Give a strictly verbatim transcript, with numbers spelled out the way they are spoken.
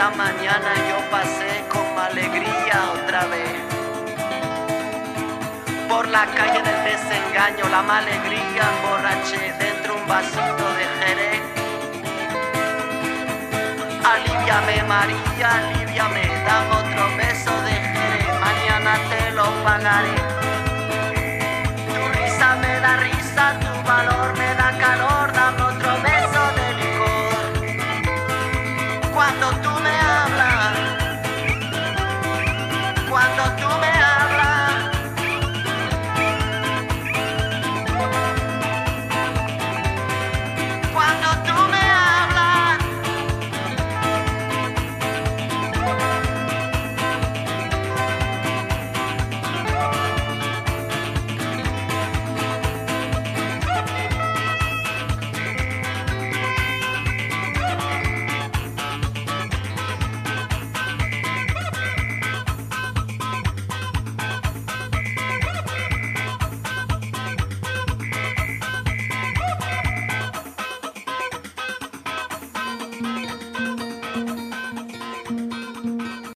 la mañana yo pasé con alegría otra vez por la calle del desengaño, la alegría emborraché dentro un vasito de Jerez. Aliviame María, aliviame, dame otro beso de Jerez, mañana te lo pagaré.